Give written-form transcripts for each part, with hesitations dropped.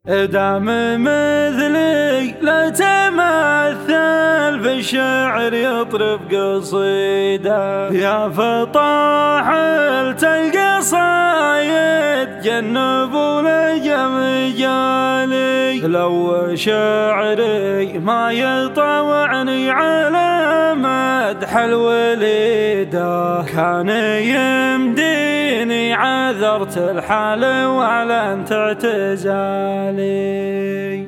دام مثلي لا تمثل في الشعر يطرب قصيدة، يا فطاحلت القصايد جنبوا لي مجالي. لو شعري ما يطوعني على مدح الوليدة، كان يمديني عذرت الحال واعلنت اعتزالي.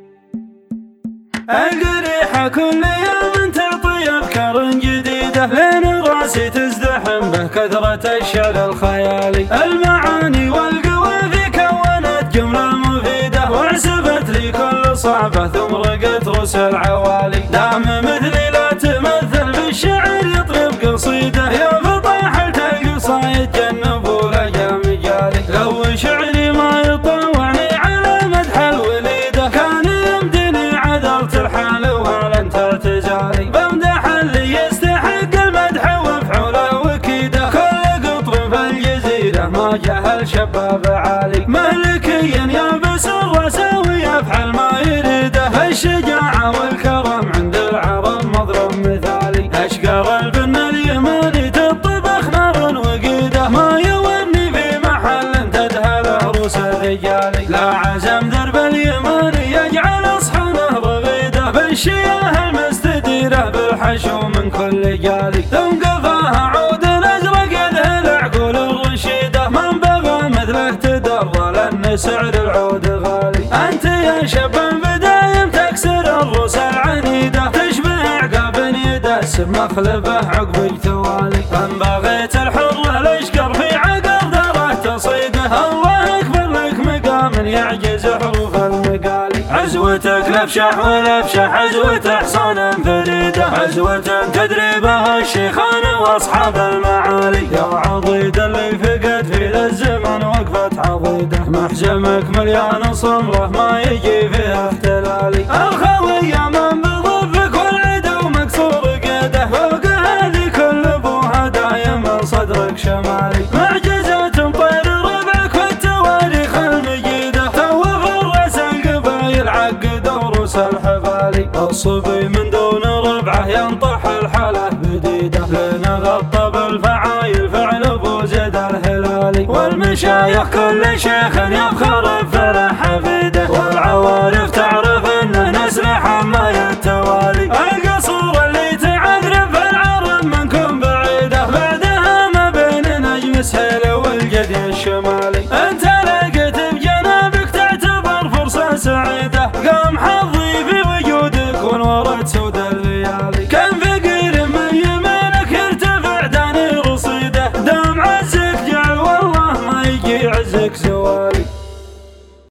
القريحة كل يوم تعطي أفكار جديدة، لين راسي تزدحم به كثرة الشعر الخيالي. المعاني والقوافي كونت جملة مفيدة، وعزفت لي كل صعبة ثم رقت رؤوس العوالي. دام مثلي لا تمثل بالشعر يطرب قصيدة، يا فطاحلت القصايد جنبوا لي مجالي. لو شعري ما يطوعني على مدح الوليدة، كان يمديني عذرت الحال واعلنت اعتزالي. بمدح اللي يستحق المدح وفعوله وكيده، كل قطر في الجزيرة ما جهل شباب عالي. مهلكيا يابس الراس ويفعل ما يريده، الشجاعة والكرم عند العرب مضرب مثالي. اشقر الفن اليماني تطبخ نار وقيده، ما يوني في محل تدهل عروس الرجالي. لا عزم درب اليماني يجعل اصحابه رغيده، بالشياه المستديرة بالحشو من كل جالي. ثم قفاها عود الازرق ذه العقول الرشيده، من بغى مثله تدرى لان سعر العود غالي. انت يا شاب بدايم تكسر الروس العنيده، تشبه عقاب يدس مخلبه عقب توالي. من بغيت الحر الاشقر في عقب داره تصيده، الله اكبر لك مقام يعجز حروف المقالي. عزوتك لفشح ولفشح عزوة حصان فريده، عزوة تدري بها الشيخان واصحاب المعالي. يا عضيد اللي فقد في الزمن وقفت عضيده، محجمك مليان صمره ما يجي فيها احتلالي. الخوية من بضبك والعدو مكسور قيده، فوق هذه كل ابوها دايم صدرك شمالي. معجزات طير ربعك والتواريخ المجيده، توف الراس القبايل عقد وروس الحبالي. الصبي من دون ربعه ينطح الحاله بديده، لين غطى بالفعايل فعل ابو زيد الهلالي. والمشايخ كل شيخ يفخر بفرح حفيده، والعوارف تعرف انه نسل حماي التوالي. القصور اللي تعذرب في العرب منكم بعيده، بعدها ما بين نجم سهيل والجدي الشمالي. انت لقيت بجنابك تعتبر فرصة سعيدة، قام حظي في وجودك ونورت سود الليالي. كان فقير من يمينك يرتفع داني رصيده، دام عزك جعل والله ما يجي عزك زوال.